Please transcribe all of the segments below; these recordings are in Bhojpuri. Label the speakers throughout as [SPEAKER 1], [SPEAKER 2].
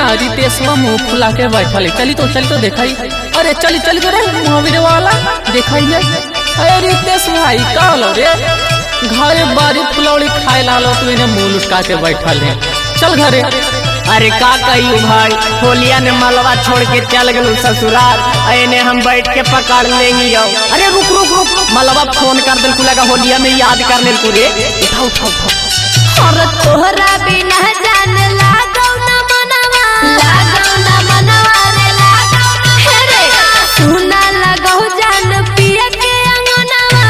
[SPEAKER 1] रितेशवा मुँह फुला के बैठल है। चली तो देखाई। अरे चली तो रे महावीर वाला देखाइए। अरे रितेश भाई का लो रे घरे बारी फुलौड़ी खाए लालो तू इन्हें मुँह लुटका के बैठल है। चल घरे।
[SPEAKER 2] अरे का कही भाई, होलिया ने मलवा छोड़ के चल गलू ससुराल, एने हम बैठ के पकड़ लेंगे। अरे रुक मलवा फोन कर दिल लगा होलिया में याद कर ले रे। उठाओ।
[SPEAKER 3] और तोहरा बिना जान लागौ न मनवा रे रे सुना लगौ जान पिया के अंगनवा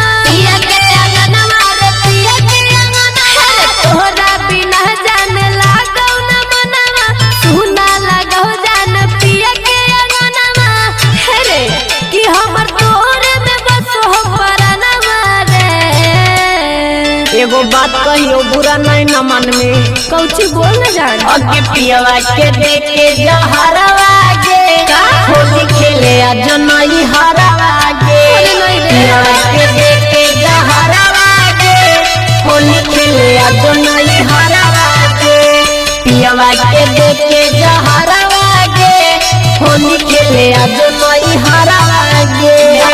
[SPEAKER 3] रे पिया के अंगनवा रे तोहरा बिना जान लागौ न मनवा सुना लगौ जान पिया के अंगनवा रे कि हमर तोरे में बस हो परनवा रे।
[SPEAKER 2] एगो बात कहियो बुरा नहीं न मन में,
[SPEAKER 3] कौची बोल न जान
[SPEAKER 2] अगे पियवा के देख के जहरवा गे होली खेले आज नहीं हरवा गे। पियवा के देख के जहरवा गे होली खेले आज नहीं हरवा गे। पियवा के देख के जहरवा गे होली खेले आज नहीं हरवा गे।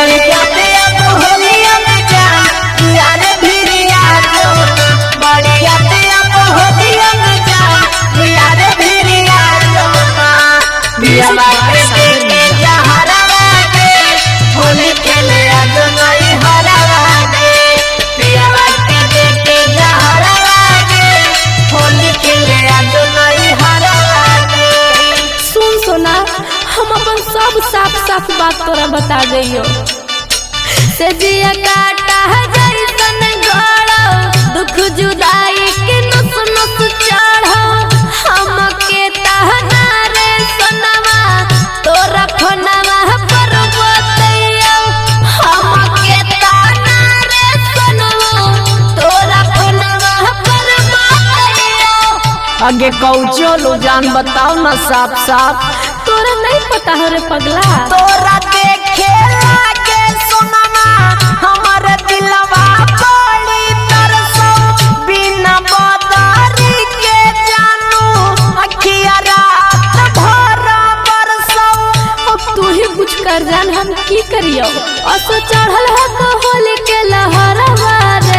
[SPEAKER 3] साफ बात तोरा बता दियो से जिया काटा है जैसन गड़ो दुख जुदाई के नस नस चढ़ो हमके तहना रे सनवा तोरा फनवा पर बतैयो हमके तहना रे सनवा तोरा फनवा पर बतैयो।
[SPEAKER 2] आगे कौचो लो जान बताओ ना साफ
[SPEAKER 3] तोरा नहीं पता हो रे पगला।
[SPEAKER 2] तोरा देखे लागे सोनमा हमारे दिलवा बड़ी तरसो बिना बदारी के जानू अखिया रात भर बरसो।
[SPEAKER 3] अब तू ही कुछ कर जान हम की करियो असो चढ़ल है तो होली के लहरवा रे।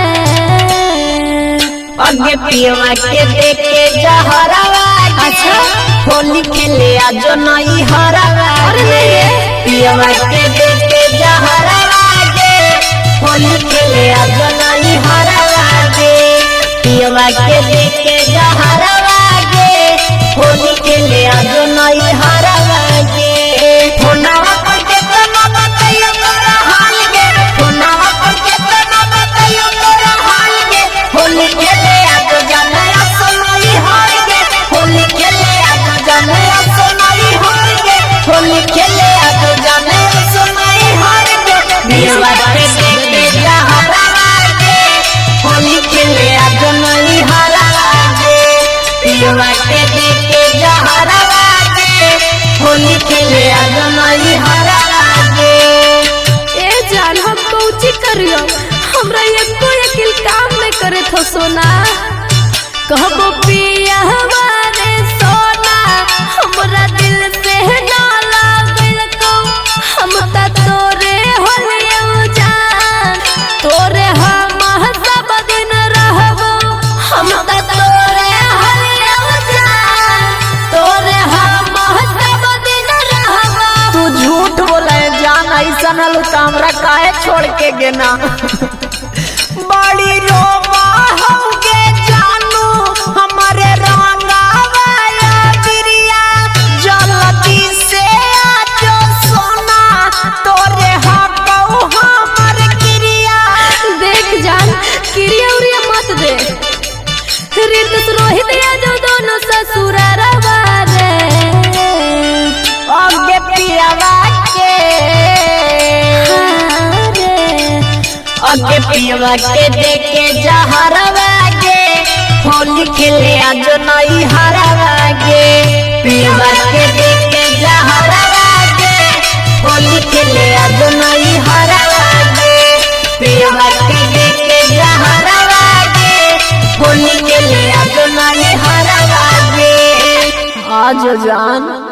[SPEAKER 2] आगे पियवा के देख के जहरवा अच्छा होली खेले आज नहीं हरवा गे। पियवा के देख के जहरवा गे होली खेले आज नहीं हरवा गे। पियवा के देख के जहरवा गे होली खेले आज नहीं हरवा गे। फोनवा पर केतना बताइयो तोरा हाल गे, फोनवा पर केतना बताइयो तोरा हाल गे। होली खेले आज जाने असनई हाल गे, होली खेले आज जाने असनई हाल गे, होली खेले आज जाने असनई हाल गे। पियवा के देख के जहरवा गे होली खेले आज नहीं हरवा गे। पियवा के देख के जहरवा गे होली खेले आज नहीं हरवा गे।
[SPEAKER 3] ए जान हम कौची करियो हमरा एको अकिल काम नहीं करे थो सोना कहबो पिया हमारे सोना हमरा दिल से ना लागल को हम ता तोरे होलियो जान तोरे हम सब दिन रहबो हम ता तोरे होलियो जान तोरे हम सब दिन रहबो।
[SPEAKER 2] तू झूठ बोले जान ऐसा नलू तामरा काहे छोड़ के गेना बड़ी रोमा होगे जानू हमारे रंगावाया बिरिया जल्दी से आजो सोना तोरे हाथों हमर क्रिया।
[SPEAKER 3] देख जान क्रिया उरिया मत दे रितेश रोहित या जो दोनों ससुरारवा रे।
[SPEAKER 2] आगे पियवा के आगे पियवा के देख के जहरवा गे होली खेले आज नहीं हरवा गे। पियवा के देख के जहरवा गे होली खेले आज नहीं हरवा गे। पियवा के देख के जहरवा गे होली खेले आज नहीं हरवा गे।
[SPEAKER 1] आज जान।